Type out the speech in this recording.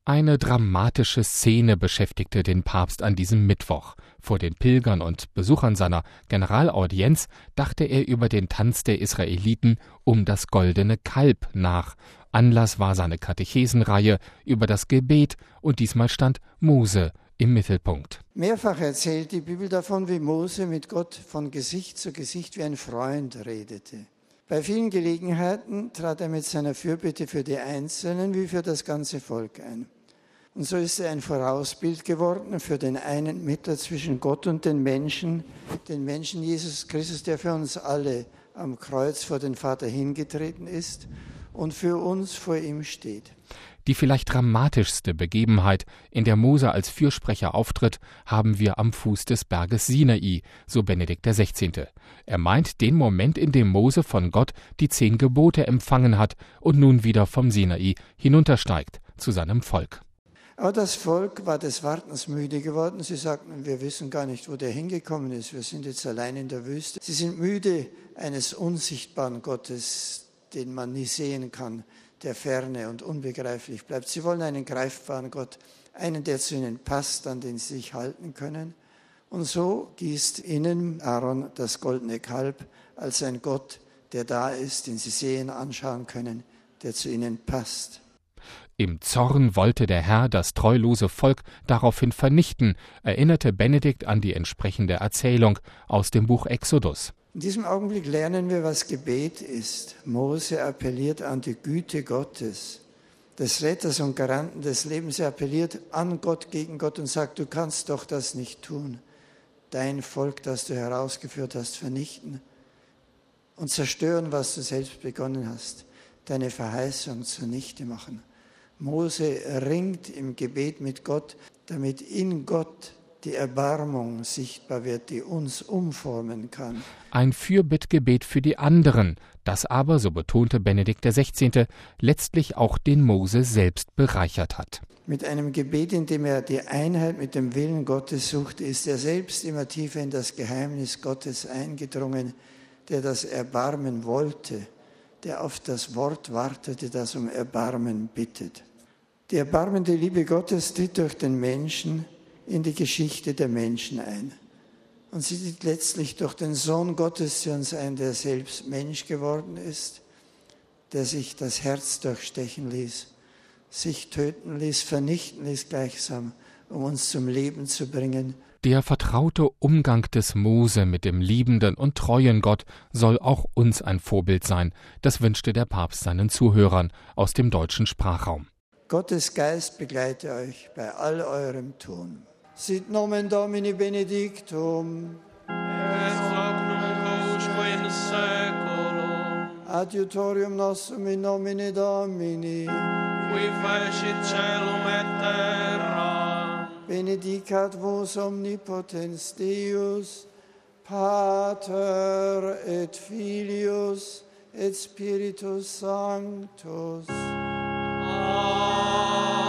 Eine dramatische Szene beschäftigte den Papst an diesem Mittwoch. Vor den Pilgern und Besuchern seiner Generalaudienz dachte er über den Tanz der Israeliten um das goldene Kalb nach. Anlass war seine Katechesenreihe über das Gebet und diesmal stand Mose im Mittelpunkt. Mehrfach erzählt die Bibel davon, wie Mose mit Gott von Gesicht zu Gesicht wie ein Freund redete. Bei vielen Gelegenheiten trat er mit seiner Fürbitte für die Einzelnen wie für das ganze Volk ein. Und so ist er ein Vorausbild geworden für den einen Mittler zwischen Gott und den Menschen Jesus Christus, der für uns alle am Kreuz vor den Vater hingetreten ist und für uns vor ihm steht. Die vielleicht dramatischste Begebenheit, in der Mose als Fürsprecher auftritt, haben wir am Fuß des Berges Sinai, so Benedikt XVI. Er meint den Moment, in dem Mose von Gott die 10 Gebote empfangen hat und nun wieder vom Sinai hinuntersteigt zu seinem Volk. Aber das Volk war des Wartens müde geworden. Sie sagten, wir wissen gar nicht, wo der hingekommen ist. Wir sind jetzt allein in der Wüste. Sie sind müde eines unsichtbaren Gottes, den man nie sehen kann, der ferne und unbegreiflich bleibt. Sie wollen einen greifbaren Gott, einen, der zu ihnen passt, an den sie sich halten können. Und so gießt ihnen Aaron das goldene Kalb als ein Gott, der da ist, den sie sehen, anschauen können, der zu ihnen passt. Im Zorn wollte der Herr das treulose Volk daraufhin vernichten, erinnerte Benedikt an die entsprechende Erzählung aus dem Buch Exodus. In diesem Augenblick lernen wir, was Gebet ist. Mose appelliert an die Güte Gottes, des Retters und Garanten des Lebens. Er appelliert an Gott, gegen Gott und sagt, du kannst doch das nicht tun. Dein Volk, das du herausgeführt hast, vernichten und zerstören, was du selbst begonnen hast. Deine Verheißung zunichte machen. Mose ringt im Gebet mit Gott, damit in Gott die Erbarmung sichtbar wird, die uns umformen kann. Ein Fürbittgebet für die anderen, das aber, so betonte Benedikt XVI., letztlich auch den Mose selbst bereichert hat. Mit einem Gebet, in dem er die Einheit mit dem Willen Gottes suchte, ist er selbst immer tiefer in das Geheimnis Gottes eingedrungen, der das Erbarmen wollte, der auf das Wort wartete, das um Erbarmen bittet. Die erbarmende Liebe Gottes tritt durch den Menschen in die Geschichte der Menschen ein. Und sie tritt letztlich durch den Sohn Gottes zu uns ein, der selbst Mensch geworden ist, der sich das Herz durchstechen ließ, sich töten ließ, vernichten ließ gleichsam, um uns zum Leben zu bringen. Der vertraute Umgang des Mose mit dem liebenden und treuen Gott soll auch uns ein Vorbild sein. Das wünschte der Papst seinen Zuhörern aus dem deutschen Sprachraum. Gottes Geist begleite euch bei all eurem Tun. Sit nomen Domini benedictum. Et hoc nunc usque in saeculum. Adiutorium nostrum in nomine Domini. Qui fecit caelum et terra. Benedicat vos omnipotens Deus, Pater et Filius, et Spiritus Sanctus. Amen.